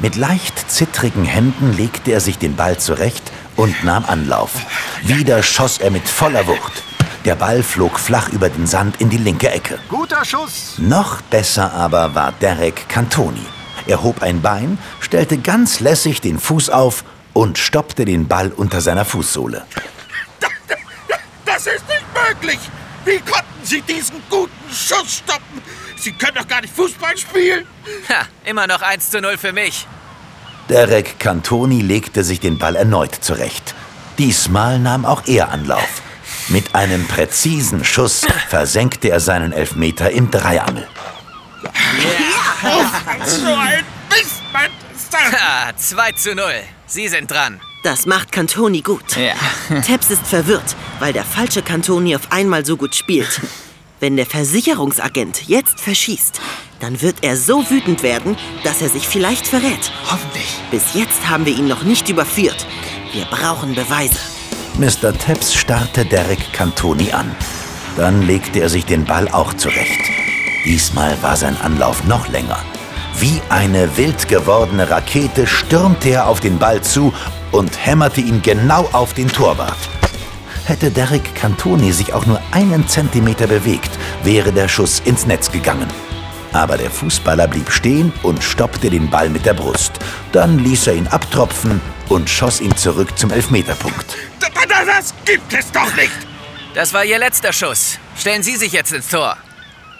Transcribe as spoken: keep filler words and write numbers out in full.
Mit leicht zittrigen Händen legte er sich den Ball zurecht und nahm Anlauf. Wieder schoss er mit voller Wucht. Der Ball flog flach über den Sand in die linke Ecke. Guter Schuss! Noch besser aber war Derek Cantoni. Er hob ein Bein, stellte ganz lässig den Fuß auf und stoppte den Ball unter seiner Fußsohle. Das ist nicht möglich! Wie konnten Sie diesen guten Schuss stoppen? Sie können doch gar nicht Fußball spielen! Ha, immer noch eins zu null für mich. Derek Cantoni legte sich den Ball erneut zurecht. Diesmal nahm auch er Anlauf. Mit einem präzisen Schuss versenkte er seinen Elfmeter im Dreiangel. So ein Mist, Mann! Ha, zwei zu null. Sie sind dran. Das macht Cantoni gut. Ja. Teps ist verwirrt, weil der falsche Cantoni auf einmal so gut spielt. Wenn der Versicherungsagent jetzt verschießt, dann wird er so wütend werden, dass er sich vielleicht verrät. Hoffentlich. Bis jetzt haben wir ihn noch nicht überführt. Wir brauchen Beweise. Mister Teps starrte Derek Cantoni an. Dann legte er sich den Ball auch zurecht. Diesmal war sein Anlauf noch länger. Wie eine wild gewordene Rakete stürmte er auf den Ball zu und hämmerte ihn genau auf den Torwart. Hätte Derek Cantoni sich auch nur einen Zentimeter bewegt, wäre der Schuss ins Netz gegangen. Aber der Fußballer blieb stehen und stoppte den Ball mit der Brust. Dann ließ er ihn abtropfen und schoss ihn zurück zum Elfmeterpunkt. Das gibt es doch nicht! Das war Ihr letzter Schuss. Stellen Sie sich jetzt ins Tor.